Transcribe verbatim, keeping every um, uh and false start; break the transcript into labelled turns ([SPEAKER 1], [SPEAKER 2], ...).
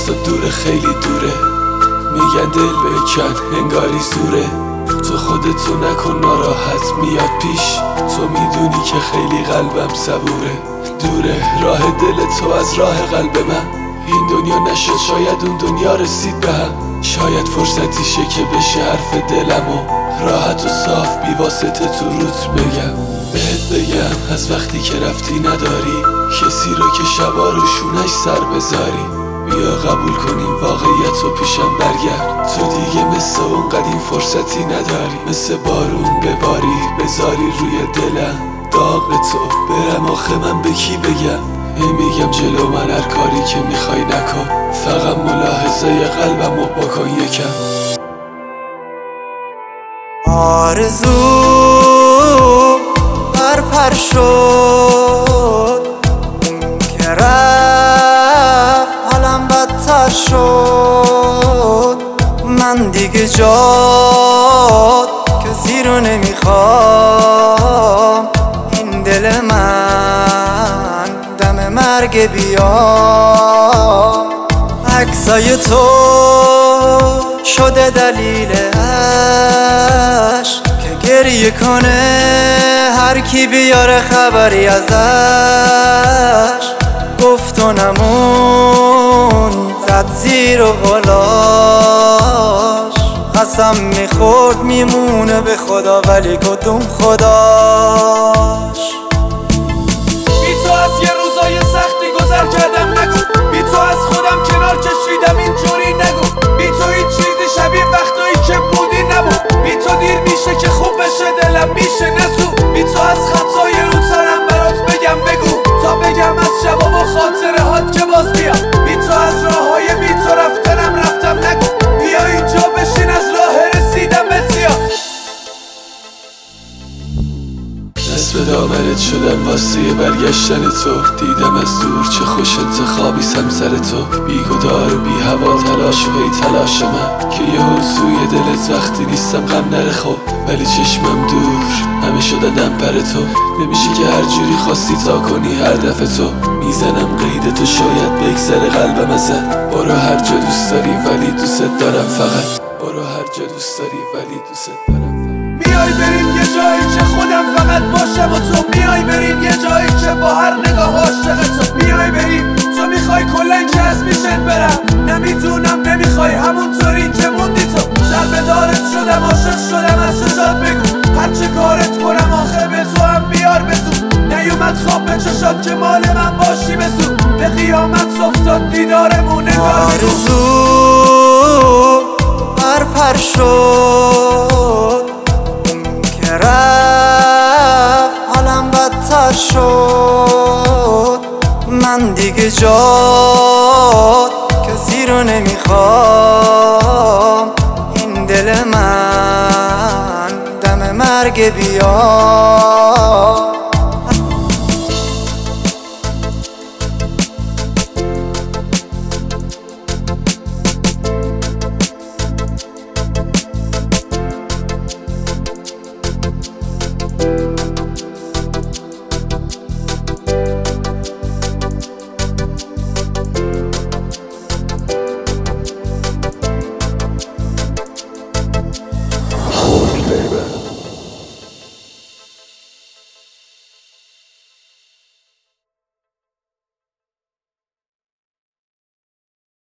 [SPEAKER 1] تو دوره، خیلی دوره. میگن دل بکن انگاری زوره، تو خودتو نکن ناراحت میاد پیش. تو میدونی که خیلی قلبم صبوره. دوره راه دل تو از راه قلب من. این دنیا نشد شاید اون دنیا رسید به هم. شاید فرصتی شه که بشه حرف دلمو راحت و صاف بی واسطه تو روت بگم. بهت بگم از وقتی که رفتی نداری کسی رو که شبا رو شونش سر بذاری. بیا قبول کنیم واقعیت و پیشم برگرد. تو دیگه مثل اون قدیم فرصتی نداری. مثل بارون بباری بذاری روی دلم داغ تو. برم آخه من به کی بگم؟ میگم جلو من هر کاری که میخوای نکن، فقط ملاحظه قلبم رو بکن یکم.
[SPEAKER 2] آرزو پرپر شد که رفت حالم بدتر شد. من دیگه جاد کسی رو نمیخوام. این دل من دم مرگ بیا. عکسای تو شده دلیل عشق که گریه کنه هر کی بیاره خبری ازش. گفت و نمون زد زیر و غلاش. قسم میخورد میمونه به خدا ولی کدوم خداش.
[SPEAKER 1] بی تو از یه روزای سختی گذر کردم نگو. بی تو از خودم کنار کشیدم اینجوری نگو. بی تو هیچ چیزی شبیه وقتایی که بودی نبود. بی تو دیر میشه که خوب بشه دلم میشه نسو. بی تو از خطای رو سرم برات بگم بگو تا بگم از شبا و خاطره هات که باز بیا. بی تو از راه های بی تو رفتنم رفتم نگو. بیا اینجا بشین از راه رسیدم به تیا. دست به دامنت شدم واسه برگشتن تو. دیدم از دور چه خوش انتخابی سمسر تو. بیگدار و بی هوا تلاش و هی تلاش من که یه حل سوی دلت وقتی نیستم غم نره خب. ولی چشمم دور همه شدن پر تو. نمیشه که هر جوری خواستی تا کنی هر دفعه تو. میزنم قید تو شاید بگذره قلبم ازت. برو هر جا دوست داری ولی دوست دارم فقط. برو هر جا دوست داری ولی دوست دارم. میای بریم یه جایی که خودم فقط باشم و تو. میای بریم یه جایی که با هر نگاه عاشق تو. میای بریم تو میخوای کلن که از میشن برم. نمیدونم نمیخوای همونطوری که موندی تو. سر دارت شدم عاشق شدم از چشات بگو. هر چه کارت کنم آخر به تو هم بیار بزود. نیومد خواب به چشات که مال من باشی بزود. به قیامت افتاد دیدارمون نگار بگو.
[SPEAKER 2] آرزو پرپر شد که رفت حالم بدتر شد. من دیگه جاد کسی رو نمیخوام. این دل من دم مرگ بیا.